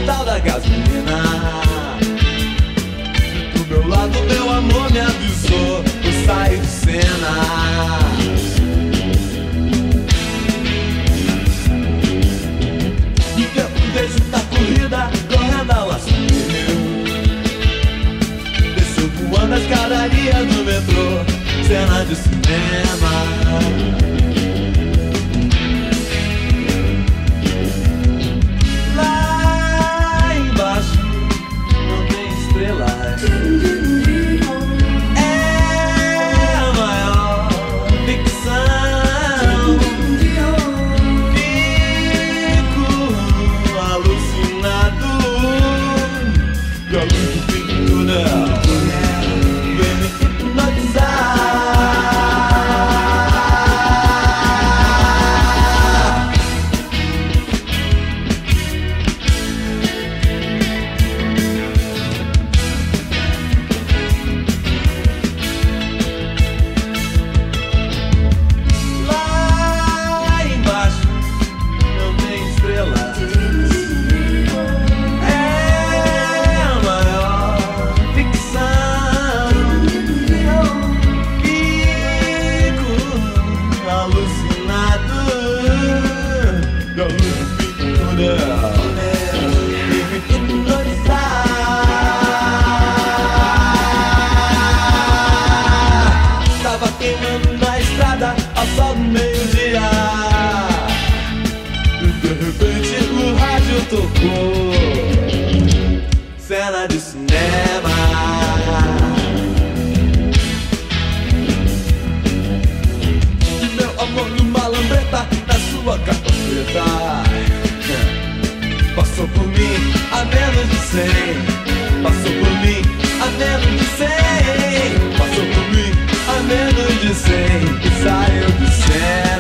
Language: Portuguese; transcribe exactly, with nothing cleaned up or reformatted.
tal da gasolina. Do meu lado meu amor me avisou, eu saio de cena. Beijo da corrida, correndo ao assobio. Desceu voando a escadaria do metrô, cena de cinema. Lá embaixo não tem estrelas. É a maior ficção. E a luz do fim do túnel vem me hipnotizar. Lá embaixo não tem estrela. Da luz do fim do túnel vem me hipnotizar. Tava queimando na estrada ao sol do meio-dia, e de repente o rádio tocou cena de cinema. Meu amor numa lambreta na sua capa preta passou por mim a menos de cem. Passou por mim a menos de cem. Passou por mim a menos de cem e saiu de cem.